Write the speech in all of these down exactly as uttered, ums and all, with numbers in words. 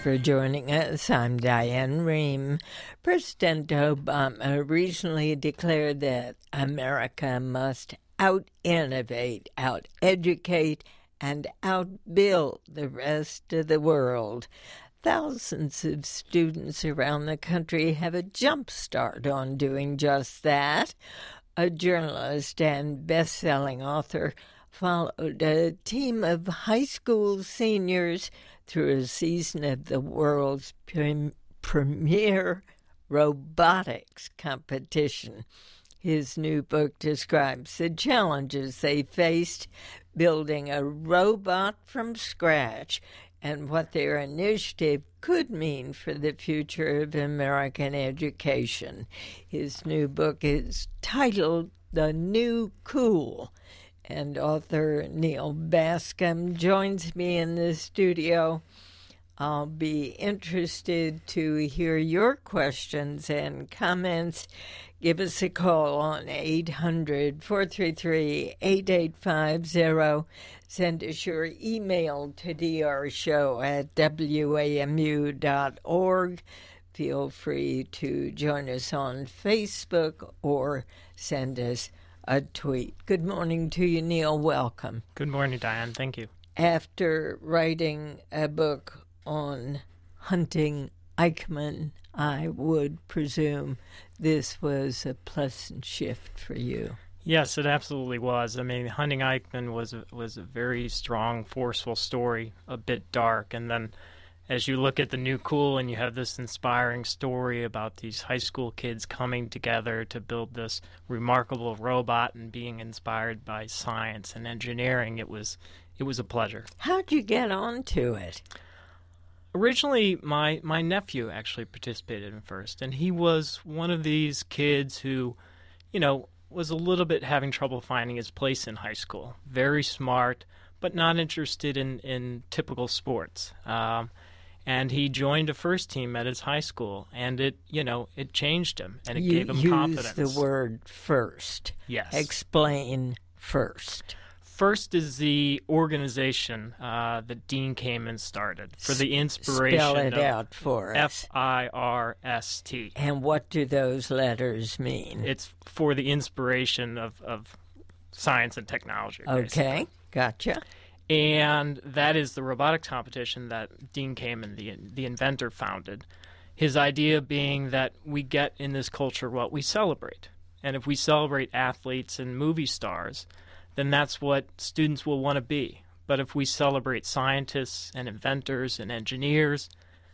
for joining us. I'm Diane Rehm. President Obama recently declared that America must out-innovate, out-educate, and outbuild the rest of the world. Thousands of students around the country have a jump start on doing just that. A journalist and best-selling author followed a team of high school seniors through a season of the world's pre- premier robotics competition. His new book describes the challenges they faced building a robot from scratch and what their initiative could mean for the future of American education. His new book is titled The New Cool, and author Neil Bascom joins me in the studio. I'll be interested to hear your questions and comments. Give us a call on eight hundred, four three three, eight eight five zero. Send us your email to d r show at w a m u dot org. Feel free to join us on Facebook or send us a tweet. Good morning to you, Neil. Welcome. Good morning, Diane. Thank you. After writing a book on hunting Eichmann, I would presume this was a pleasant shift for you. Yes, it absolutely was. I mean, Hunting Eichmann was a, was a very strong, forceful story, a bit dark. And then as you look at The New Cool and you have this inspiring story about these high school kids coming together to build this remarkable robot and being inspired by science and engineering, it was it was a pleasure. How'd you get onto it? Originally, my, my nephew actually participated in first, and he was one of these kids who, you know, was a little bit having trouble finding his place in high school. Very smart, but not interested in, in typical sports. Um, and he joined a first team at his high school, and it, you know, it changed him, and it you gave him use confidence. The word first. Yes. Explain first. First is the organization uh, that Dean Kamen started for the inspiration. Spell it of out for us. F I R S T. And what do those letters mean? It's for the inspiration of, of science and technology. Okay, basically. Gotcha. And that is the robotics competition that Dean Kamen, the the inventor, founded. His idea being that we get in this culture what we celebrate. And if we celebrate athletes and movie stars, then that's what students will want to be. But if we celebrate scientists and inventors and engineers,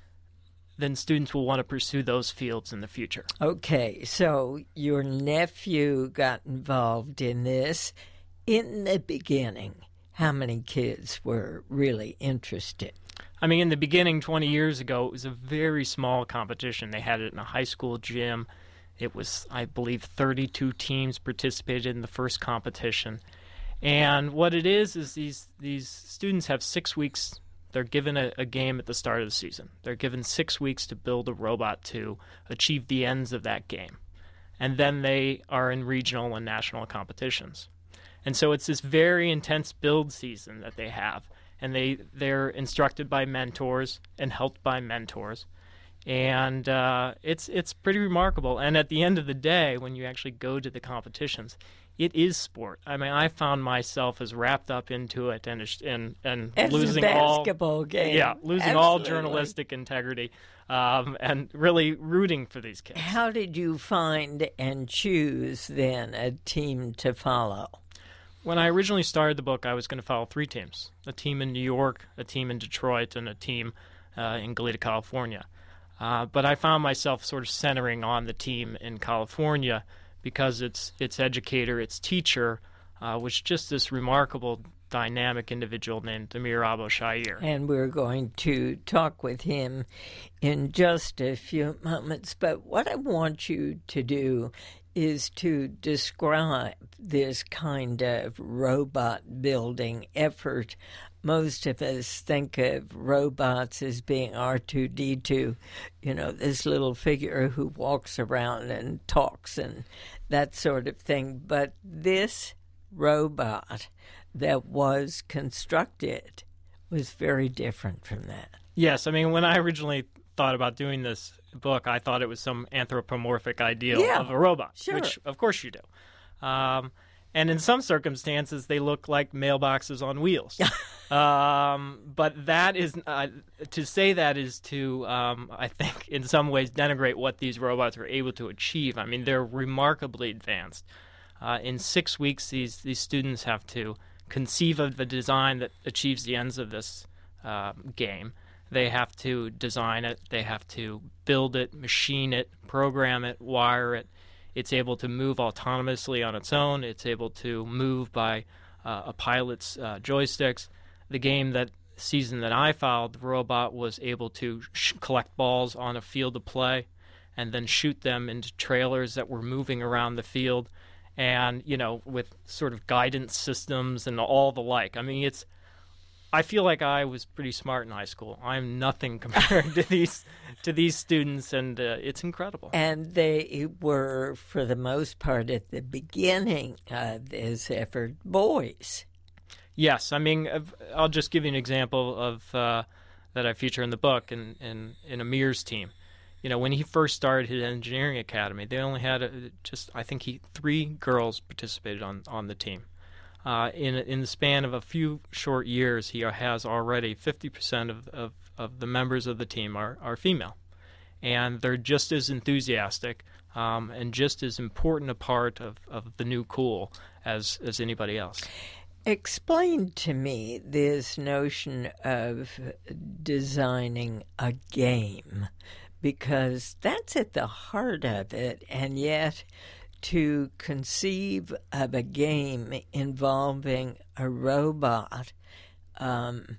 then students will want to pursue those fields in the future. Okay, so your nephew got involved in this. In the beginning, how many kids were really interested? I mean, in the beginning, twenty years ago, it was a very small competition. They had it in a high school gym. It was, I believe, thirty-two teams participated in the first competition. And what it is is these these students have six weeks. They're given a, a game at the start of the season. They're given six weeks to build a robot to achieve the ends of that game. And then they are in regional and national competitions. And so it's this very intense build season that they have. And they, they're instructed by mentors and helped by mentors. And uh, it's it's pretty remarkable. And at the end of the day, when you actually go to the competitions, it is sport. I mean, I found myself as wrapped up into it and and and it's losing a basketball all game. yeah, losing Absolutely. all journalistic integrity, um, and really rooting for these kids. How did you find and choose then a team to follow? When I originally started the book, I was going to follow three teams: a team in New York, a team in Detroit, and a team uh, in Goleta, California. Uh, but I found myself sort of centering on the team in California because its its educator, its teacher, uh, was just this remarkable, dynamic individual named Amir Abou-Shaair. And we're going to talk with him in just a few moments. But what I want you to do is to describe this kind of robot building effort. Most of us think of robots as being R two D two, you know, this little figure who walks around and talks and that sort of thing. But this robot that was constructed was very different from that. Yes, I mean, when I originally thought about doing this book, I thought it was some anthropomorphic ideal Yeah, of a robot, sure. which of course you do. Um, and in some circumstances, they look like mailboxes on wheels. um, but that is uh, to say that is to, um, I think, in some ways, denigrate what these robots are able to achieve. I mean, they're remarkably advanced. Uh, in six weeks, these these students have to conceive of the design that achieves the ends of this uh, game. They have to design it. They have to build it, machine it, program it, wire it. It's able to move autonomously on its own. It's able to move by uh, a pilot's uh, joysticks. The game that season that I followed, the robot was able to sh- collect balls on a field of play and then shoot them into trailers that were moving around the field, and, you know, with sort of guidance systems and all the like. I mean, it's I feel like I was pretty smart in high school. I'm nothing compared to these to these students, and uh, it's incredible. And they were, for the most part, at the beginning of this effort, boys. Yes, I mean, I'll just give you an example of uh, that I feature in the book, in, in, in Amir's team. You know, when he first started his engineering academy, they only had a, just, I think, he three girls participated on, on the team. Uh, in in the span of a few short years, he has already fifty percent of, of, of the members of the team are, are female. And they're just as enthusiastic um, and just as important a part of, of the new cool as, as anybody else. Explain to me this notion of designing a game, because that's at the heart of it, and yet to conceive of a game involving a robot, um,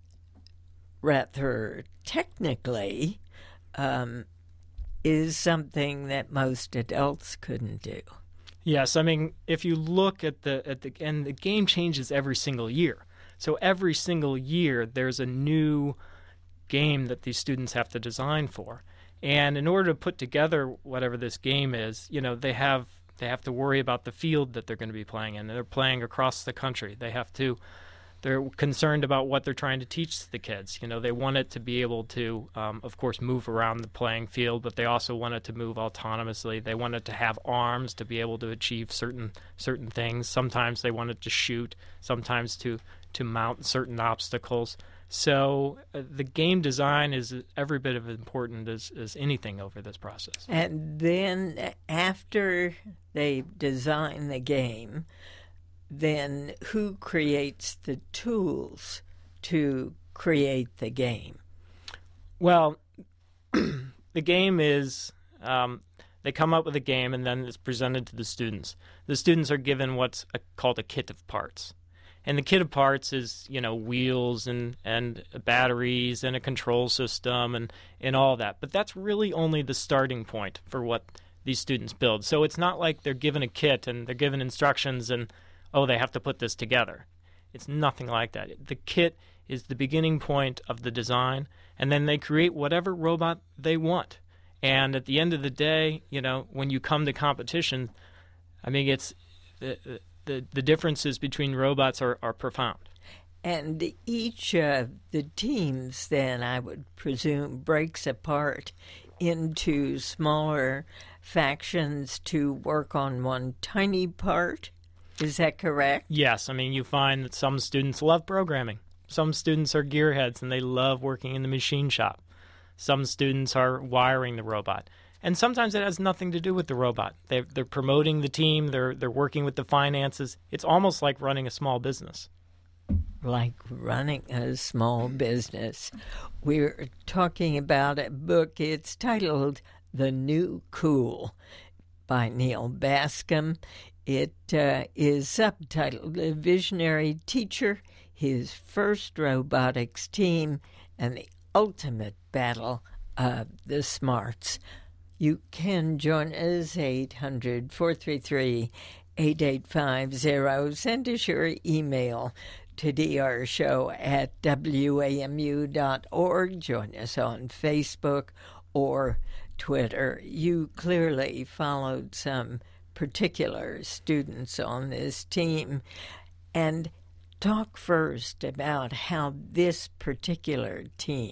rather technically, um, is something that most adults couldn't do. Yes, I mean, if you look at the at the and the game changes every single year. So every single year there's a new game that these students have to design for. And in order to put together whatever this game is, you know, they have they have to worry about the field that they're going to be playing in. They're playing across the country. They have to they're concerned about what they're trying to teach the kids. You know, they want it to be able to, um, of course, move around the playing field, but they also want it to move autonomously. They want it to have arms to be able to achieve certain certain things. Sometimes they want it to shoot, sometimes to, to mount certain obstacles. So uh, the game design is every bit as important as, as anything over this process. And then after they design the game, then who creates the tools to create the game? Well, the game is, um, they come up with a game and then it's presented to the students. The students are given what's a, called a kit of parts. And the kit of parts is, you know, wheels and, and batteries and a control system and, and all that. But that's really only the starting point for what these students build. So it's not like they're given a kit and they're given instructions and, oh, they have to put this together. It's nothing like that. The kit is the beginning point of the design, and then they create whatever robot they want. And at the end of the day, you know, when you come to competition, I mean, it's the the, the differences between robots are, are profound. And each of the teams, then, I would presume, breaks apart into smaller factions to work on one tiny part. Is that correct? Yes. I mean, you find that some students love programming. Some students are gearheads and they love working in the machine shop. Some students are wiring the robot. And sometimes it has nothing to do with the robot. They're, they're promoting the team. They're, they're working with the finances. It's almost like running a small business. Like running a small business. We're talking about a book. It's titled The New Cool by Neil Bascom. It uh, is subtitled A Visionary Teacher, His First Robotics Team, and the Ultimate Battle of the Smarts. You can join us, eight hundred, four three three, eight eight five zero. Send us your email to drshow at w a m u dot org. Join us on Facebook or Twitter. You clearly followed some particular students on this team, and talk first about how this particular team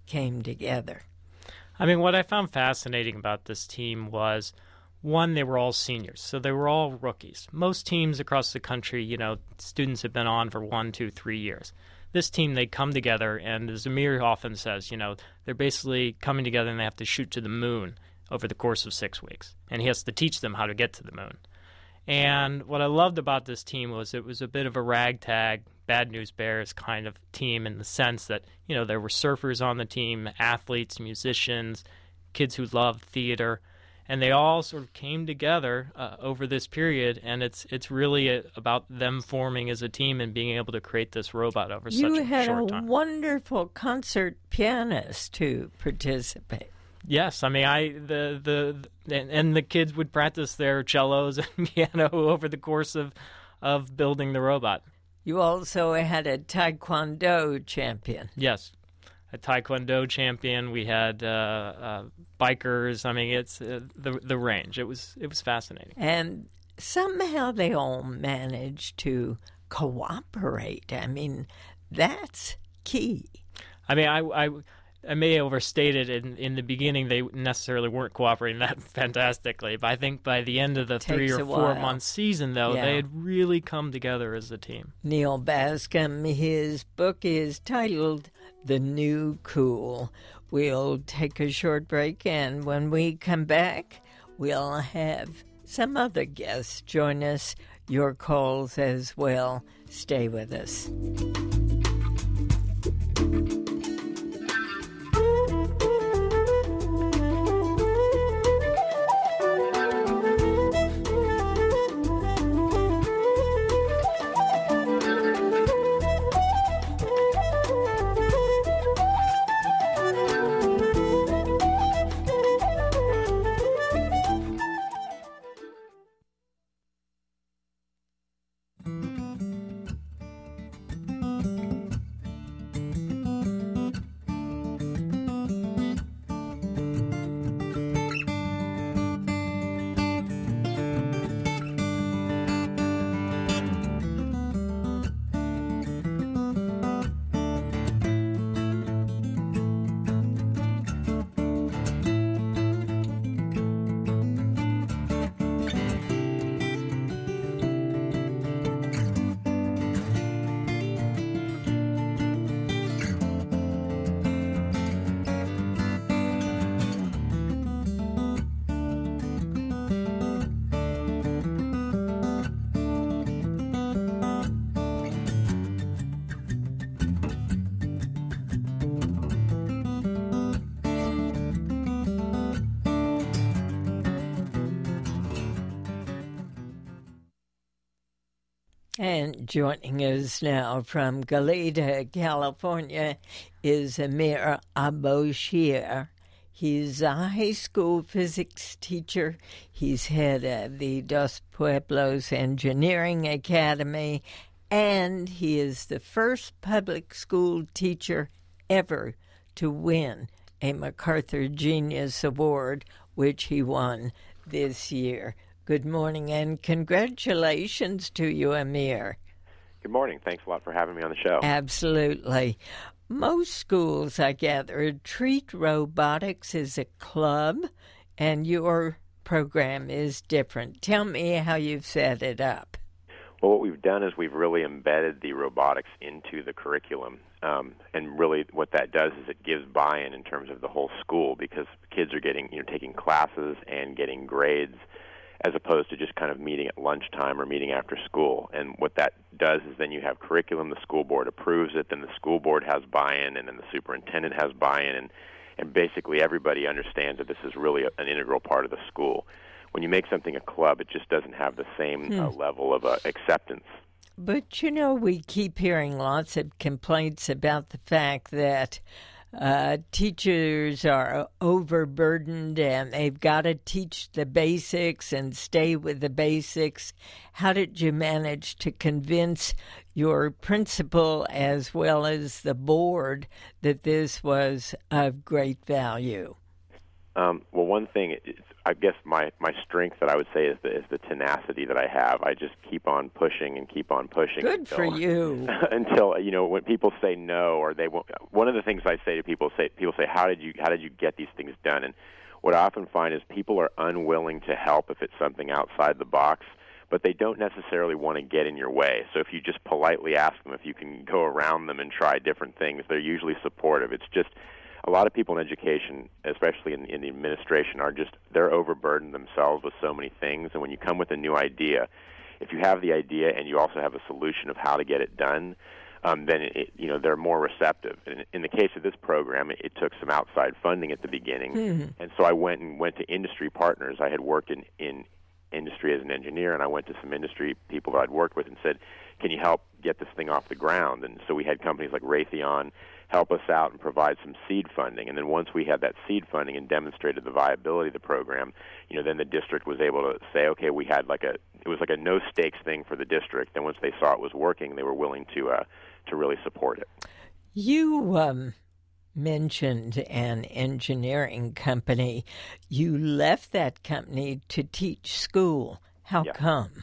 came together? I mean, what I found fascinating about this team was, one, they were all seniors, so they were all rookies. Most teams across the country, you know, students have been on for one, two, three years. This team, they come together, and as Amir often says, you know, they're basically coming together and they have to shoot to the moon over the course of six weeks. And he has to teach them how to get to the moon. And what I loved about this team was it was a bit of a ragtag, Bad News Bears kind of team in the sense that, you know, there were surfers on the team, athletes, musicians, kids who loved theater. And they all sort of came together uh, over this period, and it's it's really a, about them forming as a team and being able to create this robot over you such a had short a time. wonderful concert pianist to participate. Yes, I mean, I the the, the and, and the kids would practice their cellos and piano over the course of of building the robot. You also had a Taekwondo champion. Yes. A Taekwondo champion. We had uh, uh, bikers. I mean, it's uh, the the range. It was it was fascinating. And somehow they all managed to cooperate. I mean, that's key. I mean, I I, I may overstate it. In, in the beginning, they necessarily weren't cooperating that fantastically. But I think by the end of the Takes three or a four while. month season, though, Yeah. they had really come together as a team. Neil Bascom, his book is titled The New Cool. We'll take a short break, and when we come back, we'll have some other guests join us, your calls as well. Stay with us. And joining us now from Goleta, California, is Amir Aboshir. He's a high school physics teacher. He's head of the Dos Pueblos Engineering Academy, and he is the first public school teacher ever to win a MacArthur Genius Award, which he won this year. Good morning and congratulations to you, Amir. Good morning. Thanks a lot for having me on the show. Absolutely. Most schools, I gather, treat robotics as a club, and your program is different. Tell me how you've set it up. Well, what we've done is we've really embedded the robotics into the curriculum. Um, and really what that does is it gives buy-in in terms of the whole school, because kids are getting, you know, taking classes and getting grades as opposed to just kind of meeting at lunchtime or meeting after school. And what that does is then you have curriculum, the school board approves it, then the school board has buy-in, and then the superintendent has buy-in, and, and basically everybody understands that this is really a, an integral part of the school. When you make something a club, it just doesn't have the same hmm. uh, level of uh, acceptance. But, you know, we keep hearing lots of complaints about the fact that Uh, teachers are overburdened and they've got to teach the basics and stay with the basics. How did you manage to convince your principal as well as the board that this was of great value? Um, well, one thing, it's, I guess my, my strength that I would say is the is the tenacity that I have. I just keep on pushing and keep on pushing. Good until, for you. until you know when people say no or they won't. One of the things I say to people say people say how did you how did you get these things done? And what I often find is people are unwilling to help if it's something outside the box, but they don't necessarily want to get in your way. So if you just politely ask them if you can go around them and try different things, they're usually supportive. It's just a lot of people in education, especially in, in the administration, are just, they're overburdened themselves with so many things. And when you come with a new idea, if you have the idea and you also have a solution of how to get it done, um, then it, you know they're more receptive. And in the case of this program, it, it took some outside funding at the beginning, mm-hmm. and so I went and went to industry partners. I had worked in, in industry as an engineer, and I went to some industry people that I'd worked with and said, can you help get this thing off the ground? And so we had companies like Raytheon help us out and provide some seed funding. And then once we had that seed funding and demonstrated the viability of the program, you know, then the district was able to say, okay, we had like a, it was like a no stakes thing for the district. Then once they saw it was working, they were willing to uh, to really support it. You um, mentioned an engineering company. You left that company to teach school. How yeah. come?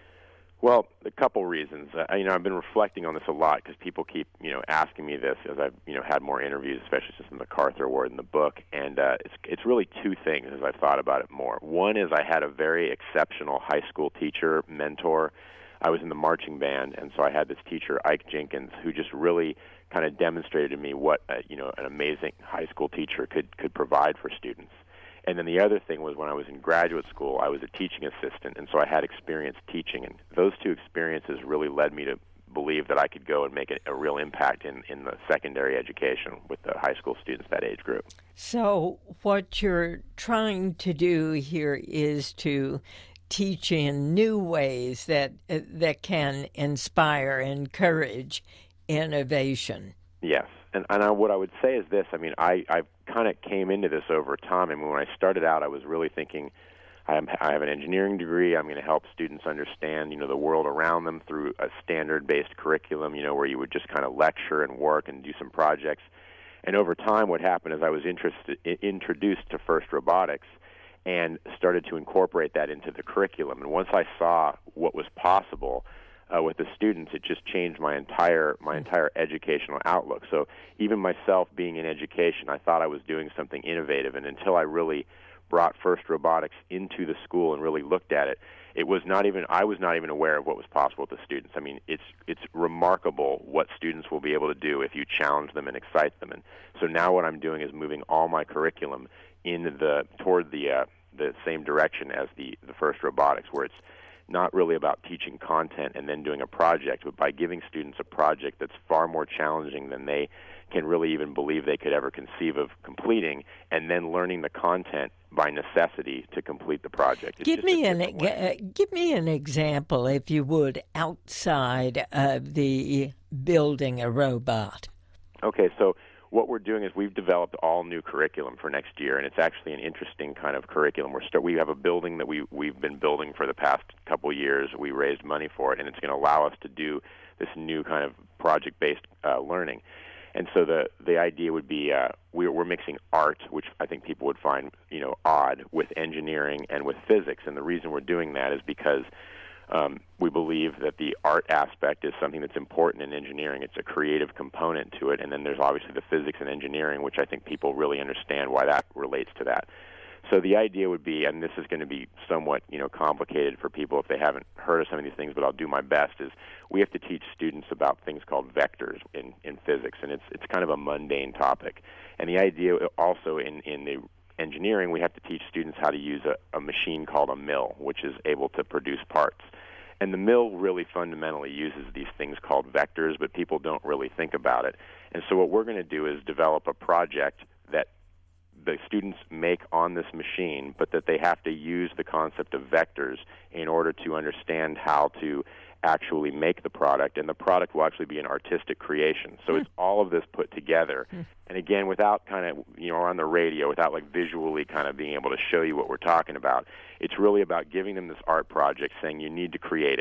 Well, a couple reasons. Uh, you know, I've been reflecting on this a lot because people keep, you know, asking me this as I've, you know, had more interviews, especially since the MacArthur Award in the book. And uh, it's it's really two things as I've thought about it more. One is I had a very exceptional high school teacher mentor. I was in the marching band, and so I had this teacher, Ike Jenkins, who just really kind of demonstrated to me what, uh, you know, an amazing high school teacher could could provide for students. And then the other thing was when I was in graduate school, I was a teaching assistant, and so I had experience teaching. And those two experiences really led me to believe that I could go and make a, a real impact in, in the secondary education with the high school students, that age group. So what you're trying to do here is to teach in new ways that uh, that can inspire, encourage innovation. Yes. And, and I, what I would say is this. I mean, I, I kind of came into this over time. I mean, when I started out, I was really thinking, I'm, I have an engineering degree. I'm going to help students understand, you know, the world around them through a standard-based curriculum, you know, where you would just kind of lecture and work and do some projects. And over time, what happened is I was interested, introduced to FIRST Robotics and started to incorporate that into the curriculum. And once I saw what was possible Uh, with the students, it just changed my entire my entire educational outlook. So even myself being in education, I thought I was doing something innovative, and until I really brought FIRST Robotics into the school and really looked at it, it was not even I was not even aware of what was possible with the students. I mean, it's it's remarkable what students will be able to do if you challenge them and excite them. And so now what I'm doing is moving all my curriculum in the toward the uh, the same direction as the the FIRST Robotics, where it's not really about teaching content and then doing a project, but by giving students a project that's far more challenging than they can really even believe they could ever conceive of completing, and then learning the content by necessity to complete the project. It's give me an uh, give me an example, if you would, outside of the building a robot. Okay, so what we're doing is we've developed all new curriculum for next year, and it's actually an interesting kind of curriculum. We're start, we have a building that we, we've been building for the past couple of years. We raised money for it, and it's going to allow us to do this new kind of project-based uh, learning. And so the the idea would be uh, we're, we're mixing art, which I think people would find, you know, odd, with engineering and with physics. And the reason we're doing that is because Um, we believe that the art aspect is something that's important in engineering. It's a creative component to it, and then there's obviously the physics and engineering, which I think people really understand why that relates to that. So the idea would be, and this is going to be somewhat, you know, complicated for people if they haven't heard of some of these things, but I'll do my best, is we have to teach students about things called vectors in, in physics, and it's it's kind of a mundane topic. And the idea also in, in the engineering, we have to teach students how to use a, a machine called a mill, which is able to produce parts. And the mill really fundamentally uses these things called vectors, but people don't really think about it. And so what we're going to do is develop a project that the students make on this machine, but that they have to use the concept of vectors in order to understand how to actually make the product, and the product will actually be an artistic creation. So mm. it's all of this put together. Mm. And again, without kind of, you know, on the radio, without like visually kind of being able to show you what we're talking about, it's really about giving them this art project, saying you need to create it,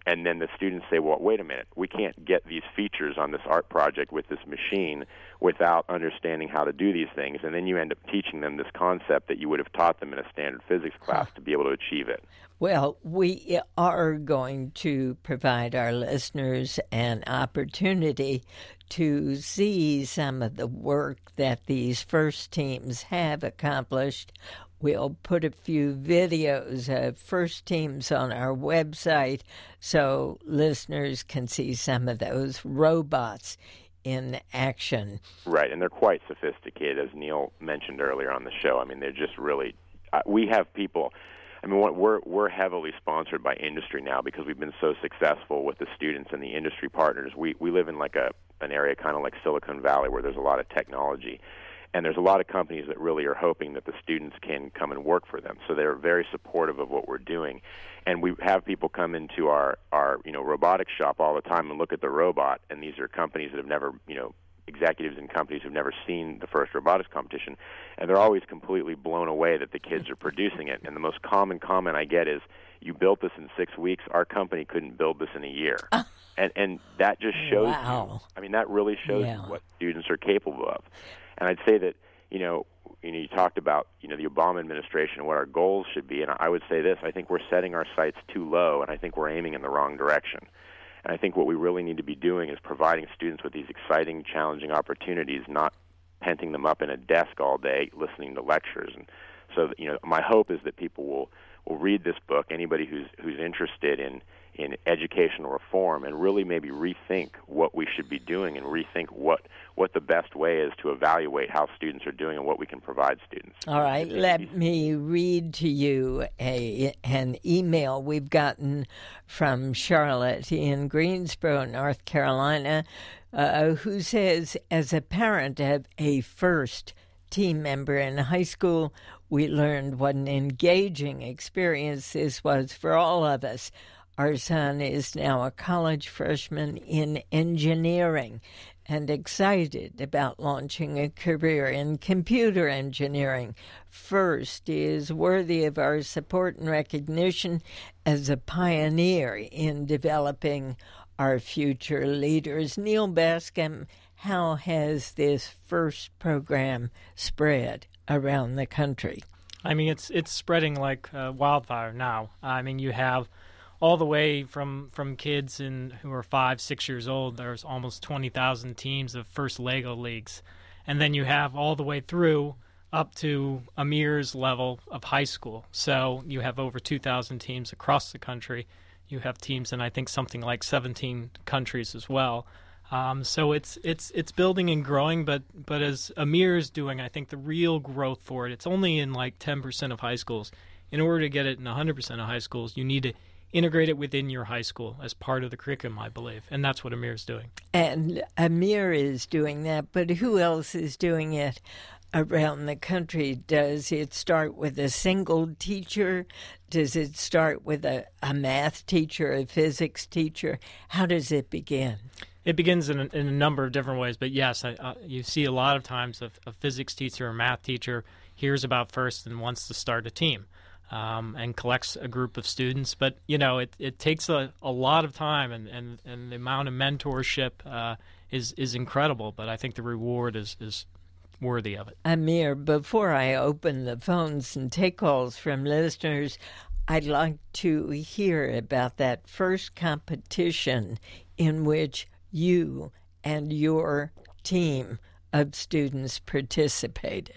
And then the students say, well, wait a minute, we can't get these features on this art project with this machine without understanding how to do these things. And then you end up teaching them this concept that you would have taught them in a standard physics class to be able to achieve it. Well, we are going to provide our listeners an opportunity to see some of the work that these FIRST teams have accomplished. We'll put a few videos of FIRST teams on our website so listeners can see some of those robots in action. Right, and they're quite sophisticated, as Neil mentioned earlier on the show. I mean, they're just really, uh, we have people, I mean, we're we're heavily sponsored by industry now because we've been so successful with the students and the industry partners. We we live in like a an area kind of like Silicon Valley where there's a lot of technology. And there's a lot of companies that really are hoping that the students can come and work for them. So they're very supportive of what we're doing. And we have people come into our, our you know, robotics shop all the time and look at the robot. And these are companies that have never, you know, executives in companies who've never seen the FIRST robotics competition. And they're always completely blown away that the kids are producing it. And the most common comment I get is, you built this in six weeks. Our company couldn't build this in a year. Uh, and and that just shows wow. you, I mean, that really shows yeah. you what students are capable of. And I'd say that, you know, you know, you talked about, you know, the Obama administration and what our goals should be. And I would say this, I think we're setting our sights too low, and I think we're aiming in the wrong direction. And I think what we really need to be doing is providing students with these exciting, challenging opportunities, not penting them up in a desk all day listening to lectures. And so, you know, my hope is that people will, will read this book, anybody who's who's interested in in educational reform, and really maybe rethink what we should be doing and rethink what, what the best way is to evaluate how students are doing and what we can provide students. All right, let me read to you a an email we've gotten from Charlotte in Greensboro, North Carolina, uh, who says, as a parent of a FIRST team member in high school, we learned what an engaging experience this was for all of us. Our son is now a college freshman in engineering and excited about launching a career in computer engineering. FIRST is worthy of our support and recognition as a pioneer in developing our future leaders. Neil Bascom, how has this FIRST program spread around the country? I mean, it's it's spreading like uh, wildfire now. I mean, you have all the way from, from kids in who are five, six years old. There's almost twenty thousand teams of FIRST Lego leagues. And then you have all the way through up to Amir's level of high school. So you have over two thousand teams across the country. You have teams in, I think, something like seventeen countries as well. Um, so it's it's it's building and growing, but but as Amir is doing, I think the real growth for it, it's only in like ten percent of high schools. In order to get it in one hundred percent of high schools, you need to integrate it within your high school as part of the curriculum, I believe, and that's what Amir is doing. And Amir is doing that, but who else is doing it around the country? Does it start with a single teacher? Does it start with a, a math teacher, a physics teacher? How does it begin? It begins in a, in a number of different ways, but yes, I, uh, you see a lot of times a, a physics teacher or math teacher hears about FIRST and wants to start a team. Um, and collects a group of students. But, you know, it, it takes a, a lot of time, and, and, and the amount of mentorship uh, is, is incredible, but I think the reward is, is worthy of it. Amir, before I open the phones and take calls from listeners, I'd like to hear about that first competition in which you and your team of students participated.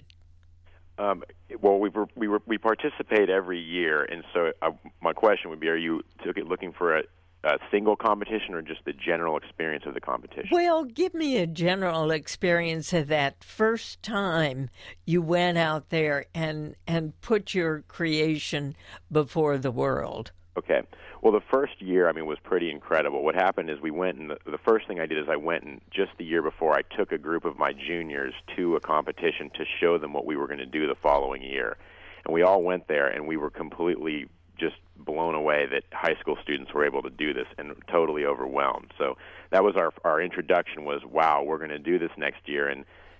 Um, well, we were, we were, we participate every year, and so uh, my question would be: are you looking for a, a single competition or just the general experience of the competition? Well, give me a general experience of that first time you went out there and and put your creation before the world. Okay. Well, the first year, I mean, was pretty incredible. What happened is we went, and the, the first thing I did is I went and just the year before, I took a group of my juniors to a competition to show them what we were going to do the following year. And we all went there, and we were completely just blown away that high school students were able to do this and totally overwhelmed. So that was our our introduction was, wow, we're going to do this next year. And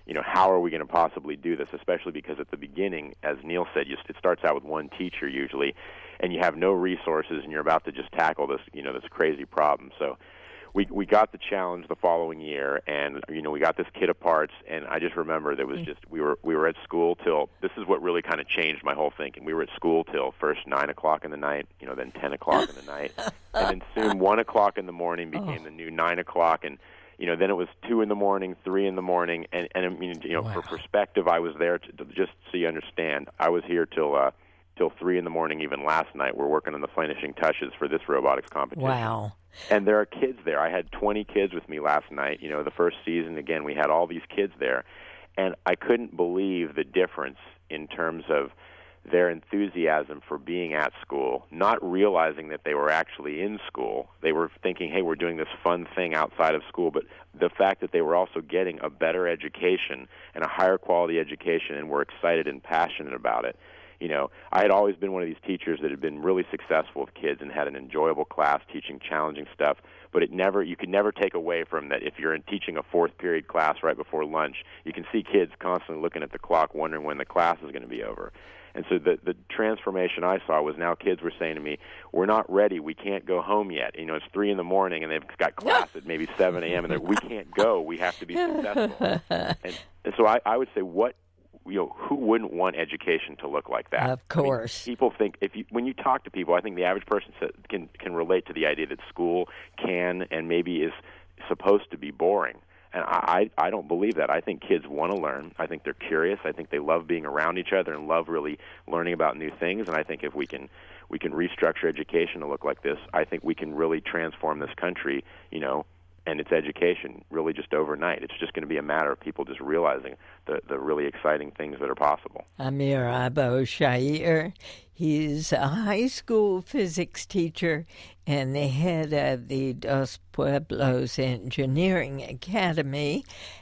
you know, how are we going to possibly do this, especially because at the beginning, as Neil said, you, it starts out with one teacher usually, and you have no resources, and you're about to just tackle this, you know, this crazy problem. So we we got the challenge the following year, and, you know, we got this kit of parts, and I just remember there was just, we were we were at school till, this is what really kind of changed my whole thinking. We were at school till first nine o'clock in the night, you know, then ten o'clock in the night, and then soon one o'clock in the morning became oh. the new nine o'clock, and you know, then it was two in the morning, three in the morning, and, and I mean, you know, wow. for perspective, I was there to, to just so you understand. I was here till uh, till three in the morning, even last night. We're working on the finishing touches for this robotics competition. Wow! And there are kids there. I had twenty kids with me last night. You know, the first season again, we had all these kids there, and I couldn't believe the difference in terms of their enthusiasm for being at school, not realizing that they were actually in school. They were thinking, hey, we're doing this fun thing outside of school, but the fact that they were also getting a better education and a higher quality education and were excited and passionate about it. You know, I had always been one of these teachers that had been really successful with kids and had an enjoyable class teaching challenging stuff, but it never, you could never take away from that. If you're in teaching a fourth period class right before lunch, you can see kids constantly looking at the clock wondering when the class is going to be over. And so the the transformation I saw was now kids were saying to me, we're not ready, we can't go home yet. You know, it's three in the morning and they've got class at maybe seven a.m. and they're, we can't go, we have to be successful. And, and so I, I would say, what, you know, who wouldn't want education to look like that? Of course. I mean, people think, if you, when you talk to people, I think the average person can can relate to the idea that school can and maybe is supposed to be boring. And I, I don't believe that. I think kids want to learn. I think they're curious. I think they love being around each other and love really learning about new things. And I think if we can we can restructure education to look like this, I think we can really transform this country, you know, and its education really just overnight. It's just going to be a matter of people just realizing the, the really exciting things that are possible. Amir Abou-Shaair, he's a high school physics teacher and the head of the Dos Pueblos Engineering Academy,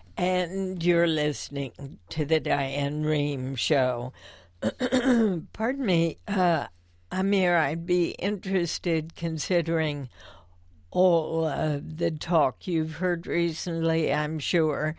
and you're listening to the Diane Rehm Show. Pardon me, uh, Amir, I'd be interested, considering all of the talk you've heard recently, I'm sure,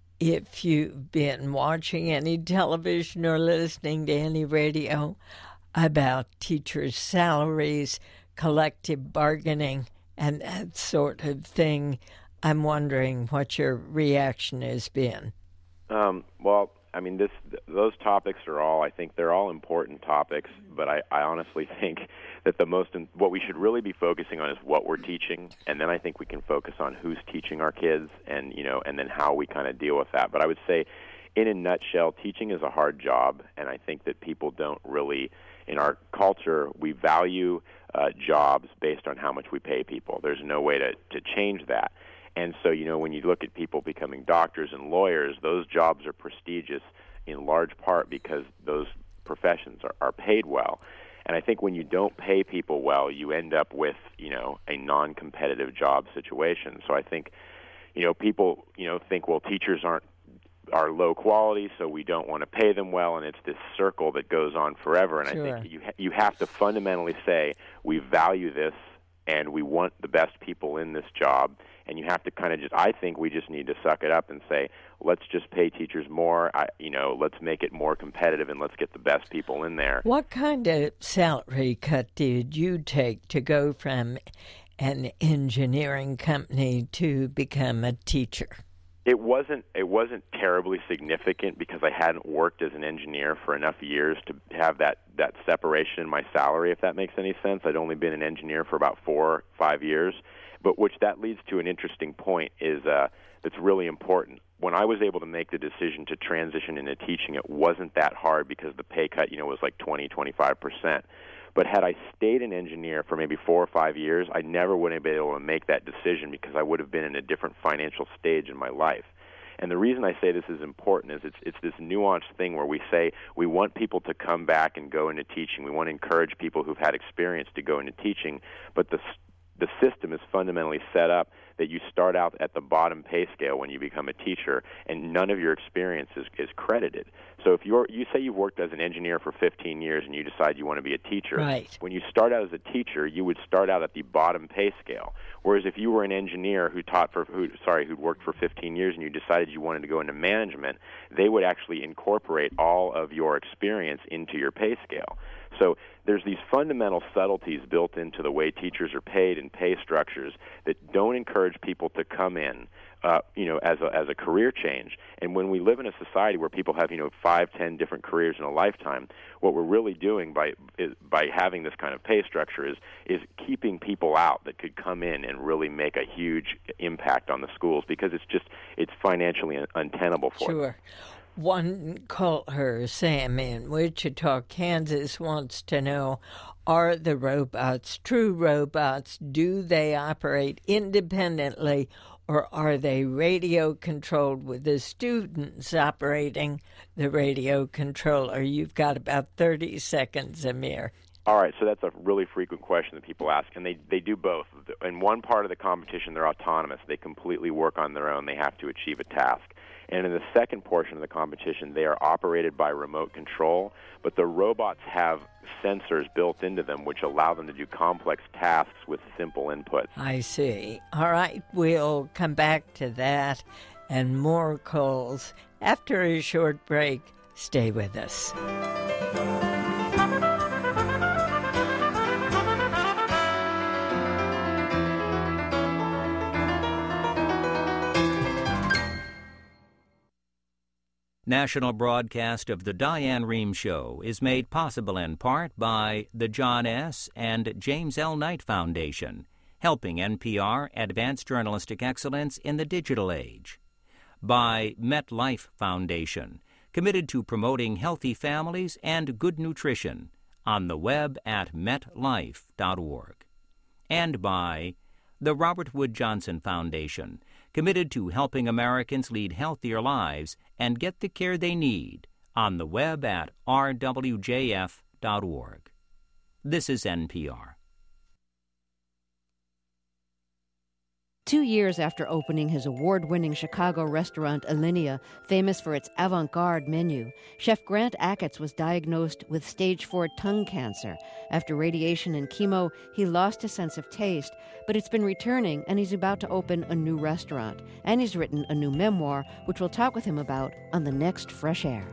if you've been watching any television or listening to any radio, about teachers' salaries, collective bargaining, and that sort of thing. I'm wondering what your reaction has been. Um, well, I mean, this those topics are all, I think they're all important topics, but I, I honestly think that the most, what we should really be focusing on is what we're teaching, and then I think we can focus on who's teaching our kids and, you know, and then how we kind of deal with that. But I would say, in a nutshell, teaching is a hard job, and I think that people don't really, in our culture, we value uh, jobs based on how much we pay people. There's no way to, to change that. And so, you know, when you look at people becoming doctors and lawyers, those jobs are prestigious in large part because those professions are, are paid well. And I think when you don't pay people well, you end up with, you know, a non-competitive job situation. So I think, you know, people, you know, think, well, teachers aren't are low quality, so we don't want to pay them well, and it's this circle that goes on forever. And sure. I think you ha- you have to fundamentally say, we value this, and we want the best people in this job. And you have to kind of just, I think we just need to suck it up and say, let's just pay teachers more, I, you know, let's make it more competitive and let's get the best people in there. What kind of salary cut did you take to go from an engineering company to become a teacher? It wasn't it wasn't terribly significant because I hadn't worked as an engineer for enough years to have that, that separation in my salary, if that makes any sense. I'd only been an engineer for about four or five years. But which that leads to an interesting point is uh, that's really important. When I was able to make the decision to transition into teaching, it wasn't that hard because the pay cut, you know, was like twenty, twenty-five percent. But had I stayed an engineer for maybe four or five years, I never would have been able to make that decision because I would have been in a different financial stage in my life. And the reason I say this is important is it's it's this nuanced thing where we say we want people to come back and go into teaching. We want to encourage people who've had experience to go into teaching, but the the system is fundamentally set up that you start out at the bottom pay scale when you become a teacher, and none of your experience is, is credited. So if you're, you say you've worked as an engineer for fifteen years and you decide you want to be a teacher, right. when you start out as a teacher, you would start out at the bottom pay scale. Whereas if you were an engineer who taught for, who, sorry, who'd worked for fifteen years and you decided you wanted to go into management, they would actually incorporate all of your experience into your pay scale. So there's these fundamental subtleties built into the way teachers are paid and pay structures that don't encourage people to come in, uh, you know, as a, as a career change. And when we live in a society where people have, you know, five, ten different careers in a lifetime, what we're really doing by is, by having this kind of pay structure is is keeping people out that could come in and really make a huge impact on the schools, because it's just it's financially un- untenable for them. Sure. One caller, Sam, in Wichita, Kansas, wants to know, are the robots true robots? Do they operate independently, or are they radio-controlled with the students operating the radio controller? You've got about thirty seconds, Amir. All right, so that's a really frequent question that people ask, and they, they do both. In one part of the competition, they're autonomous. They completely work on their own. They have to achieve a task. And in the second portion of the competition, they are operated by remote control, but the robots have sensors built into them which allow them to do complex tasks with simple inputs. I see. All right, we'll come back to that and more calls after a short break. Stay with us. National broadcast of the Diane Rehm Show is made possible in part by the John S. and James L. Knight Foundation, helping N P R advance journalistic excellence in the digital age. By MetLife Foundation, committed to promoting healthy families and good nutrition, on the web at met life dot org. And by the Robert Wood Johnson Foundation, committed to helping Americans lead healthier lives and get the care they need, on the web at r w j f dot org. This is N P R. Two years after opening his award-winning Chicago restaurant Alinea, famous for its avant-garde menu, Chef Grant Achatz was diagnosed with stage four tongue cancer. After radiation and chemo, he lost his sense of taste, but it's been returning, and he's about to open a new restaurant. And he's written a new memoir, which we'll talk with him about on the next Fresh Air.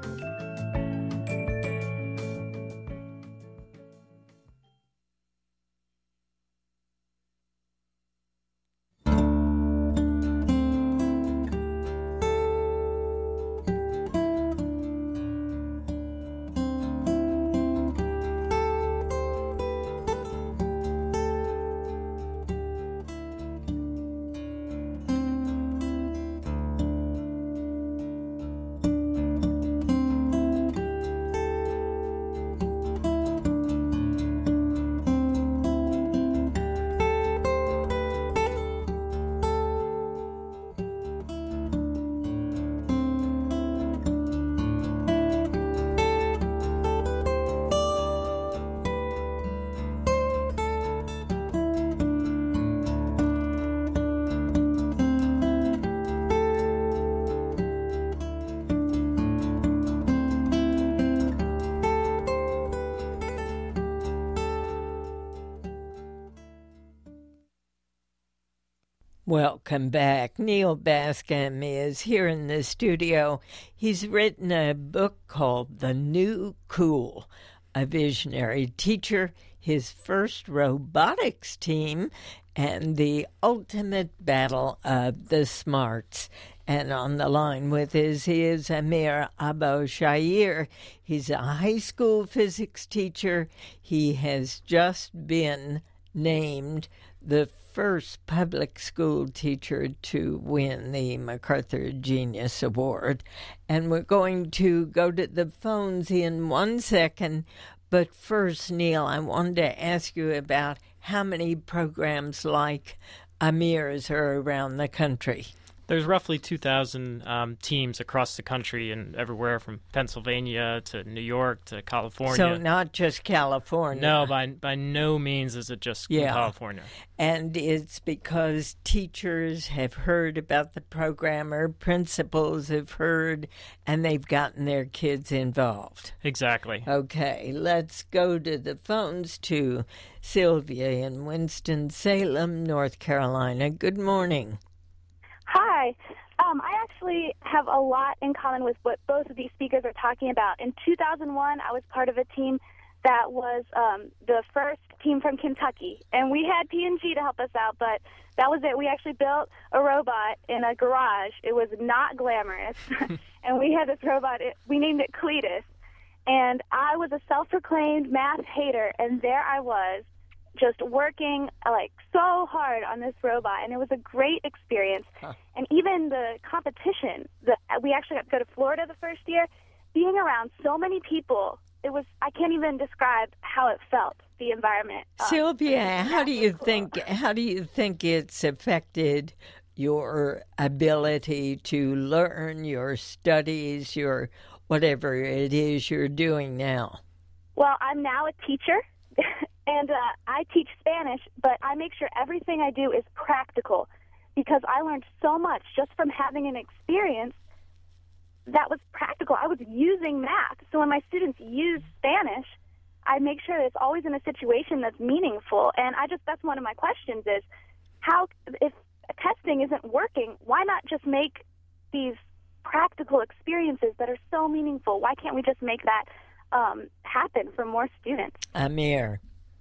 Welcome back. Neil Bascom is here in the studio. He's written a book called The New Cool, a visionary teacher, his first robotics team, and the ultimate battle of the smarts. And on the line with us is Amir Abou-Shahir. He's a high school physics teacher. He has just been named the first public school teacher to win the MacArthur Genius Award. And we're going to go to the phones in one second. But first, Neil, I wanted to ask you about how many programs like Amir's are around the country. There's roughly two thousand um, teams across the country and everywhere from Pennsylvania to New York to California. So not just California. No, by by no means is it just yeah. in California. And it's because teachers have heard about the program or principals have heard and they've gotten their kids involved. Exactly. Okay, let's go to the phones to Sylvia in Winston-Salem, North Carolina. Good morning. Hi. Um, I actually have a lot in common with what both of these speakers are talking about. In two thousand one, I was part of a team that was um, the first team from Kentucky, and we had P and G to help us out, but that was it. We actually built a robot in a garage. It was not glamorous, and we had this robot. It, we named it Cletus, and I was a self-proclaimed math hater, and there I was, just working like so hard on this robot, and it was a great experience. Huh. And even the competition, the, we actually got to go to Florida the first year. Being around so many people, it was, I can't even describe how it felt, the environment. Um, Sylvia, how do you cool. think how do you think it's affected your ability to learn, your studies, your whatever it is you're doing now? Well, I'm now a teacher. And uh, I teach Spanish, but I make sure everything I do is practical because I learned so much just from having an experience that was practical. I was using math. So when my students use Spanish, I make sure that it's always in a situation that's meaningful. And I just that's one of my questions is, how if testing isn't working, why not just make these practical experiences that are so meaningful? Why can't we just make that um, happen for more students? Amir.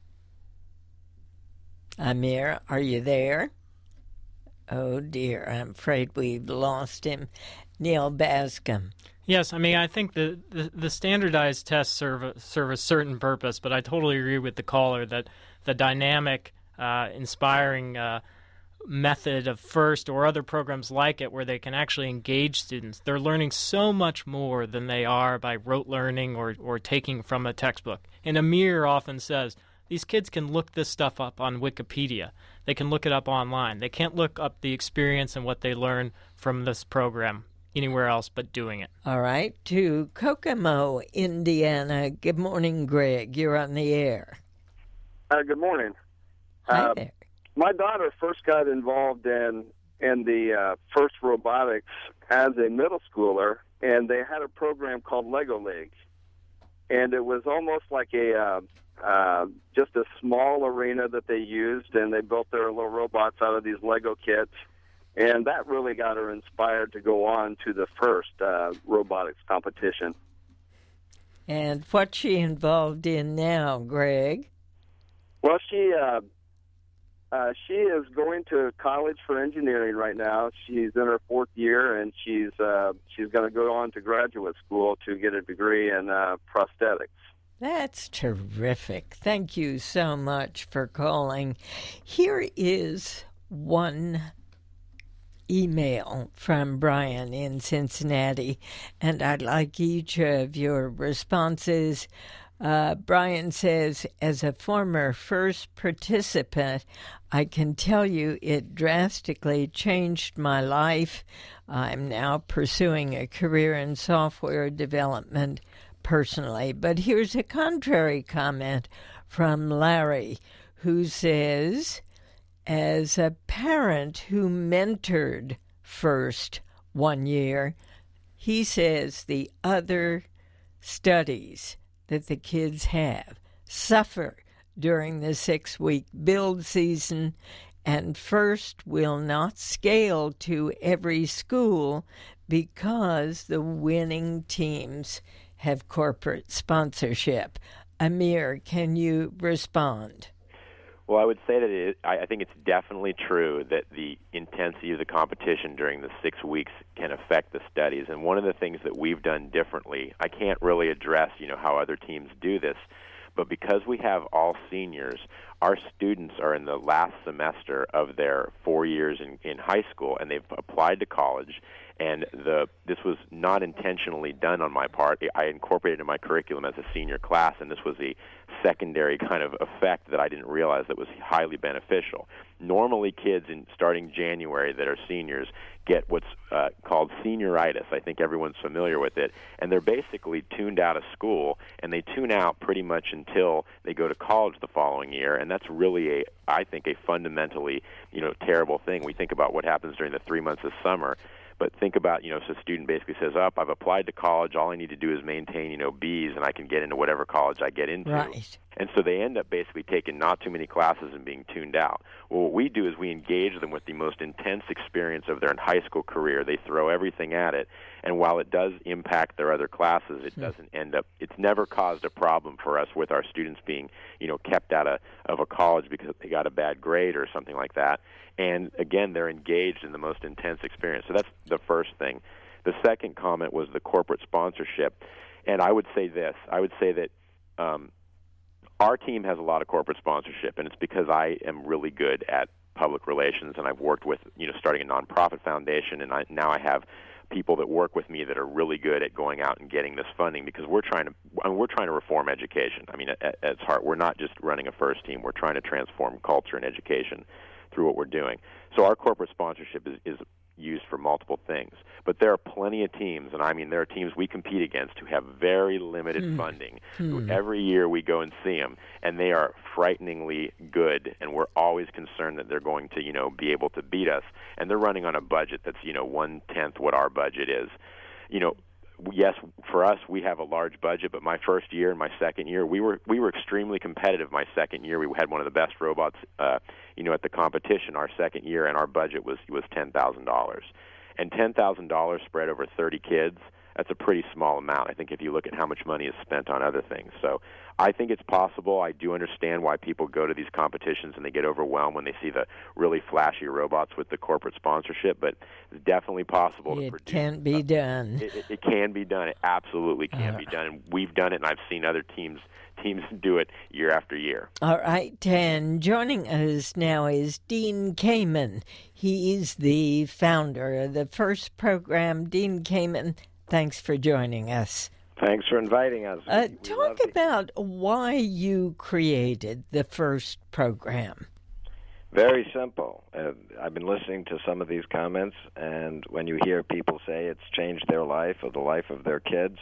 Amir, are you there? Oh, dear. I'm afraid we've lost him. Neil Bascom. Yes, I mean, I think the, the, the standardized tests serve a, serve a certain purpose, but I totally agree with the caller that the dynamic, uh, inspiring uh, method of FIRST or other programs like it where they can actually engage students, they're learning so much more than they are by rote learning or, or taking from a textbook. And Amir often says, these kids can look this stuff up on Wikipedia. They can look it up online. They can't look up the experience and what they learn from this program anywhere else but doing it. All right. To Kokomo, Indiana. Good morning, Greg. You're on the air. Uh, good morning. Hi uh, there. My daughter first got involved in, in the uh, FIRST robotics as a middle schooler, and they had a program called Lego League. And it was almost like a... Uh, Uh, just a small arena that they used, and they built their little robots out of these Lego kits, and that really got her inspired to go on to the FIRST uh, robotics competition. And what's she involved in now, Greg? Well, she uh, uh, she is going to college for engineering right now. She's in her fourth year, and she's uh, she's going to go on to graduate school to get a degree in uh, prosthetics. That's terrific. Thank you so much for calling. Here is one email from Brian in Cincinnati, and I'd like each of your responses. Uh, Brian says, as a former FIRST participant, I can tell you it drastically changed my life. I'm now pursuing a career in software development personally. But here's a contrary comment from Larry, who says, as a parent who mentored FIRST one year, he says the other studies that the kids have suffer during the six-week build season, and FIRST will not scale to every school because the winning teams have corporate sponsorship. Amir, can you respond? Well, I would say that it, I, I think it's definitely true that the intensity of the competition during the six weeks can affect the studies. And one of the things that we've done differently, I can't really address, you know, how other teams do this, but because we have all seniors, our students are in the last semester of their four years in, in high school, and they've applied to college. And the this was not intentionally done on my part. I incorporated in my curriculum as a senior class, and this was a secondary kind of effect that I didn't realize that was highly beneficial. Normally, kids in starting January that are seniors get what's uh, called senioritis. I think everyone's familiar with it. And they're basically tuned out of school, and they tune out pretty much until they go to college the following year. And that's really, a, I think, a fundamentally, you know, terrible thing. We think about what happens during the three months of summer. But think about, you know, so a student basically says, up, I've applied to college, all I need to do is maintain, you know, B's, and I can get into whatever college I get into. Right. And so they end up basically taking not too many classes and being tuned out. Well, what we do is we engage them with the most intense experience of their high school career. They throw everything at it, and while it does impact their other classes, it doesn't end up, it's never caused a problem for us with our students being, you know, kept out of, of a college because they got a bad grade or something like that. And again, they're engaged in the most intense experience. So that's the first thing. The second comment was the corporate sponsorship. And I would say this. I would say that um, our team has a lot of corporate sponsorship, and it's because I am really good at public relations, and I've worked with, you know, starting a nonprofit foundation, and I, now I have people that work with me that are really good at going out and getting this funding, because we're trying to I mean, we're trying to reform education. I mean, at, at its heart, we're not just running a FIRST team. We're trying to transform culture and education through what we're doing. So our corporate sponsorship is, is used for multiple things. But there are plenty of teams, and I mean there are teams we compete against who have very limited hmm. funding. Hmm. Who every year we go and see them, and they are frighteningly good, and we're always concerned that they're going to, you know, be able to beat us. And they're running on a budget that's, you know, one-tenth what our budget is. You know, yes, for us, we have a large budget, but my first year and my second year, we were we were extremely competitive. My second year, we had one of the best robots, uh, you know, at the competition. Our second year, and our budget was was ten thousand dollars, and ten thousand dollars spread over thirty kids. That's a pretty small amount, I think, if you look at how much money is spent on other things. So I think it's possible. I do understand why people go to these competitions and they get overwhelmed when they see the really flashy robots with the corporate sponsorship, but it's definitely possible it to produce. It can be uh, done. It, it, it can be done. It absolutely can uh, be done. And we've done it, and I've seen other teams teams do it year after year. All right, and joining us now is Dean Kamen. He is the founder of the FIRST program. Dean Kamen, thanks for joining us. Thanks for inviting us. Uh, we, we talk about why you created the FIRST program. Very simple. Uh, I've been listening to some of these comments, and when you hear people say it's changed their life or the life of their kids,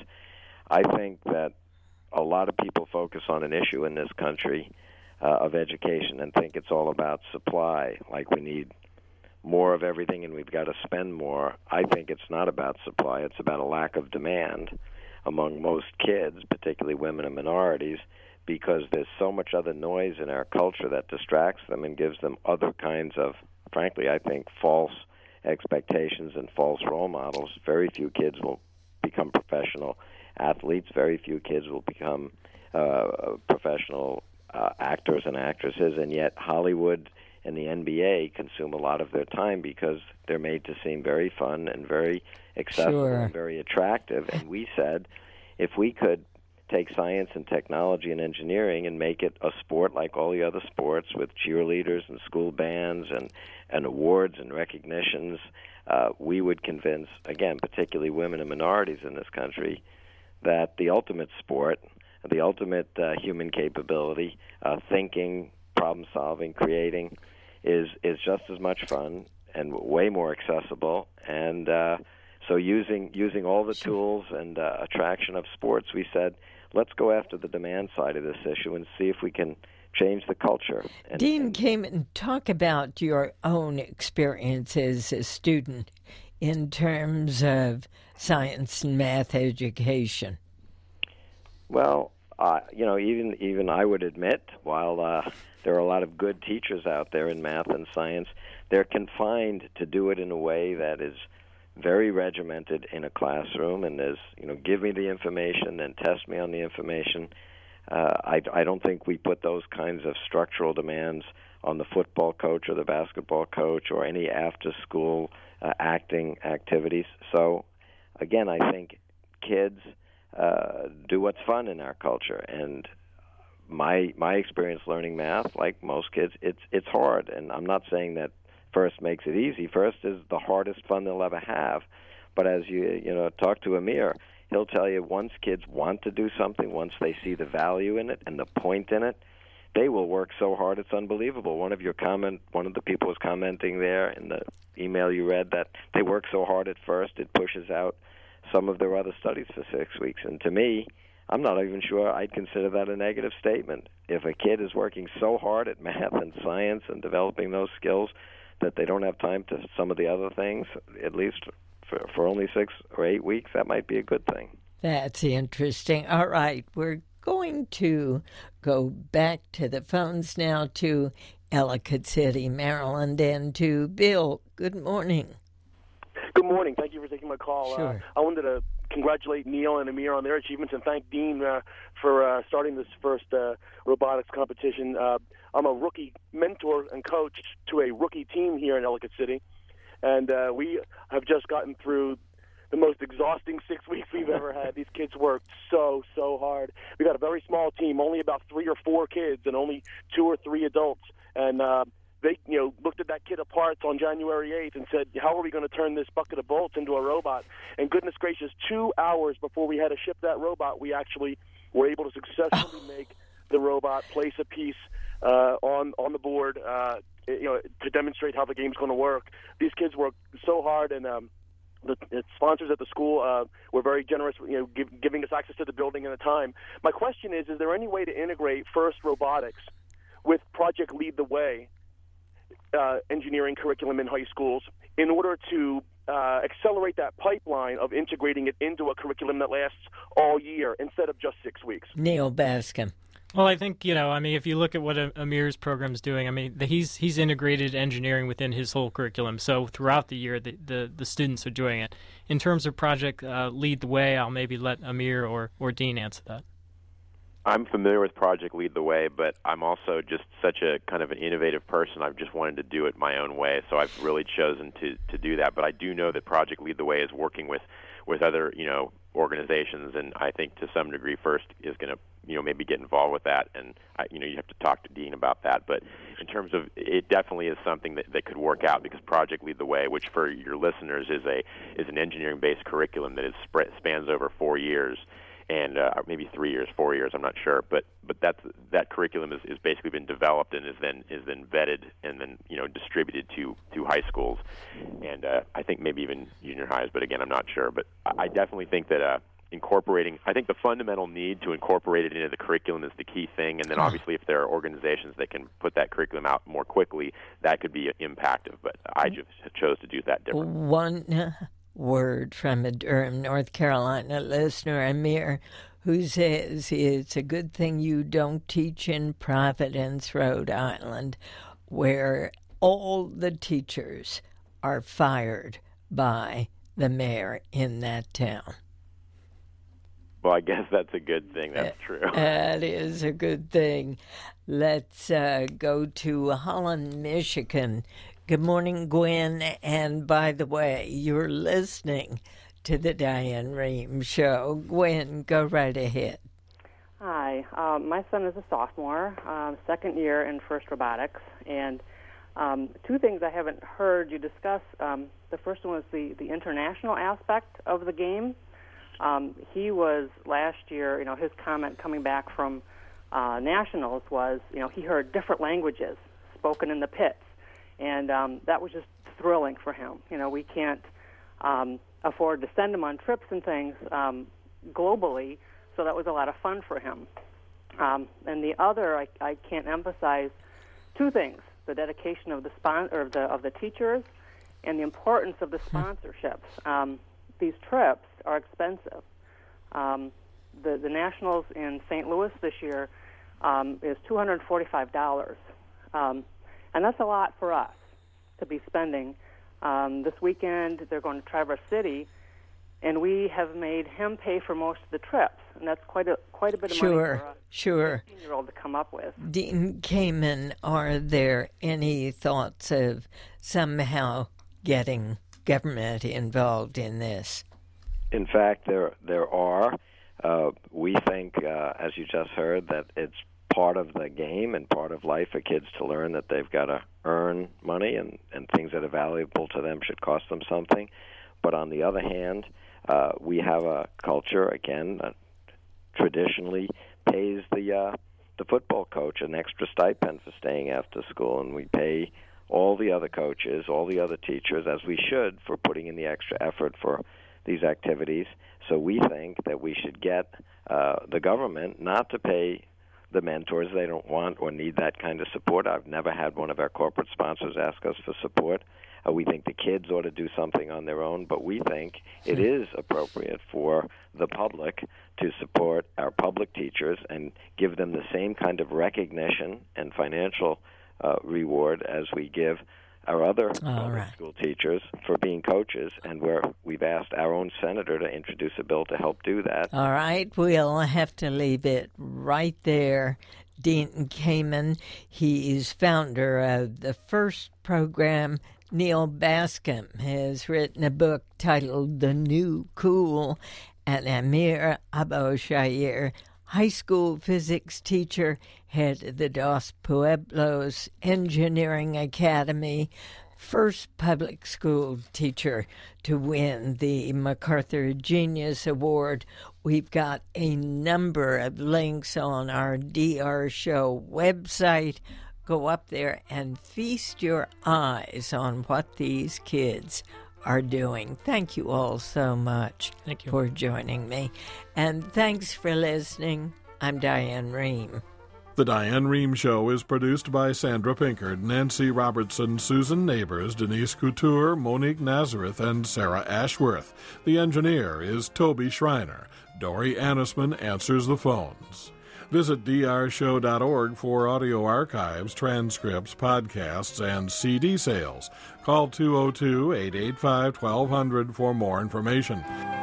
I think that a lot of people focus on an issue in this country uh, of education and think it's all about supply, like we need more of everything and we've got to spend more. I think it's not about supply. It's about a lack of demand among most kids, particularly women and minorities, because there's so much other noise in our culture that distracts them and gives them other kinds of, frankly, I think, false expectations and false role models. Very few kids will become professional athletes. Very few kids will become uh, professional uh, actors and actresses, and yet Hollywood and the N B A consume a lot of their time because they're made to seem very fun and very accessible sure. and very attractive. And we said, if we could take science and technology and engineering and make it a sport like all the other sports with cheerleaders and school bands and, and awards and recognitions, uh, we would convince, again, particularly women and minorities in this country, that the ultimate sport, the ultimate uh, human capability, uh, thinking, problem-solving, creating, is is just as much fun and way more accessible. And uh, so using using all the tools and uh, attraction of sports, we said, let's go after the demand side of this issue and see if we can change the culture. And, Dean and, came and talk about your own experience as a student in terms of science and math education. Well, uh, you know, even even I would admit, while uh, there are a lot of good teachers out there in math and science, they're confined to do it in a way that is very regimented in a classroom, and there's, you know, give me the information, then test me on the information. Uh, I, I don't think we put those kinds of structural demands on the football coach or the basketball coach or any after-school uh, acting activities. So, again, I think kids uh, do what's fun in our culture, and my my experience learning math, like most kids, it's it's hard. And I'm not saying that FIRST makes it easy. FIRST is the hardest fun they'll ever have. But as you you know talk to Amir, he'll tell you once kids want to do something, once they see the value in it and the point in it, they will work so hard it's unbelievable. One of your comment, one of the people was commenting there in the email you read that they work so hard at FIRST it pushes out some of their other studies for six weeks. And to me, I'm not even sure I'd consider that a negative statement. If a kid is working so hard at math and science and developing those skills that they don't have time to some of the other things, at least for, for only six or eight weeks, that might be a good thing. That's interesting. All right, we're going to go back to the phones now to Ellicott City, Maryland, and to Bill. Good morning. Good morning. Thank you for taking my call. Sure. Uh, I wanted to congratulate Neil and Amir on their achievements and thank Dean uh, for uh, starting this first uh, robotics competition. Uh, I'm a rookie mentor and coach to a rookie team here in Ellicott City, and uh, we have just gotten through the most exhausting six weeks we've ever had. These kids worked so, so hard. We got a very small team, only about three or four kids and only two or three adults, and uh, they, you know, looked at that kit of parts on January eighth and said, how are we going to turn this bucket of bolts into a robot? And goodness gracious, two hours before we had to ship that robot, we actually were able to successfully make the robot, place a piece uh, on on the board, uh, you know, to demonstrate how the game's going to work. These kids worked so hard, and um, the, the sponsors at the school uh, were very generous, you know, give, giving us access to the building and the time. My question is, is there any way to integrate FIRST Robotics with Project Lead the Way Uh, engineering curriculum in high schools in order to uh, accelerate that pipeline of integrating it into a curriculum that lasts all year instead of just six weeks? Neil Bascom. Well, I think, you know, I mean, if you look at what Amir's program is doing, I mean, the, he's he's integrated engineering within his whole curriculum. So throughout the year, the, the, the students are doing it. In terms of Project uh, Lead the Way, I'll maybe let Amir or, or Dean answer that. I'm familiar with Project Lead the Way, but I'm also just such a kind of an innovative person. I've just wanted to do it my own way, so I've really chosen to, to do that. But I do know that Project Lead the Way is working with, with other, you know, organizations, and I think to some degree FIRST is going to, you know, maybe get involved with that. And, I, you know, you have to talk to Dean about that. But in terms of, it definitely is something that, that could work out, because Project Lead the Way, which for your listeners is a is an engineering-based curriculum that is spread, spans over four years. And uh, maybe three years, four years, I'm not sure, but but that's that curriculum is, is basically been developed and is then is then vetted and then you know distributed to, to high schools, and uh, I think maybe even junior highs, but again I'm not sure. But I definitely think that uh, incorporating, I think the fundamental need to incorporate it into the curriculum is the key thing, and then obviously if there are organizations that can put that curriculum out more quickly, that could be impactve. But I just chose to do that differently. One word from a Durham, North Carolina listener, Amir, who says it's a good thing you don't teach in Providence, Rhode Island, where all the teachers are fired by the mayor in that town. Well, I guess that's a good thing. That's true. That is a good thing. Let's uh, go to Holland, Michigan. Good morning, Gwen. And by the way, you're listening to the Diane Rehm Show. Gwen, go right ahead. Hi. Um, my son is a sophomore, um, second year in FIRST Robotics. And um, two things I haven't heard you discuss. Um, the first one was the, the international aspect of the game. Um, he was last year, you know, his comment coming back from uh, nationals was, you know, he heard different languages spoken in the pits. And um, that was just thrilling for him. You know, we can't um, afford to send him on trips and things um, globally, so that was a lot of fun for him. Um, and the other, I, I can't emphasize two things: the dedication of the spon- or the of the teachers, and the importance of the sponsorships. Um, these trips are expensive. Um, the the nationals in Saint Louis this year um, is two hundred forty-five dollars. Um, And that's a lot for us to be spending. Um, this weekend, they're going to Traverse City, and we have made him pay for most of the trips, and that's quite a quite a bit of sure, money for a sure. fifteen-year-old to come up with. Dean Kamen, are there any thoughts of somehow getting government involved in this? In fact, there there are. Uh, we think, uh, as you just heard, that it's part of the game and part of life for kids to learn that they've got to earn money, and, and things that are valuable to them should cost them something. But on the other hand, uh, we have a culture, again, that traditionally pays the uh, the football coach an extra stipend for staying after school, and we pay all the other coaches, all the other teachers, as we should, for putting in the extra effort for these activities. So we think that we should get uh, the government not to pay the mentors. They don't want or need that kind of support. I've never had one of our corporate sponsors ask us for support. Uh, we think the kids ought to do something on their own, but we think it is appropriate for the public to support our public teachers and give them the same kind of recognition and financial uh, reward as we give our other right. school teachers for being coaches, and where we've asked our own senator to introduce a bill to help do that. All right, we'll have to leave it right there. Dean Kamen, he is founder of the FIRST program. Neil Bascom has written a book titled The New Cool, and Amir Abou-Shahir, high school physics teacher, head of the Dos Pueblos Engineering Academy, first public school teacher to win the MacArthur Genius Award. We've got a number of links on our D R Show website. Go up there and feast your eyes on what these kids are doing. Thank you all so much Thank you. for joining me. And thanks for listening. I'm Diane Rehm. The Diane Rehm Show is produced by Sandra Pinkard, Nancy Robertson, Susan Neighbors, Denise Couture, Monique Nazareth, and Sarah Ashworth. The engineer is Toby Schreiner. Dory Annisman answers the phones. Visit d r show dot org for audio archives, transcripts, podcasts, and C D sales. Call two oh two, eight eight five, one two zero zero for more information.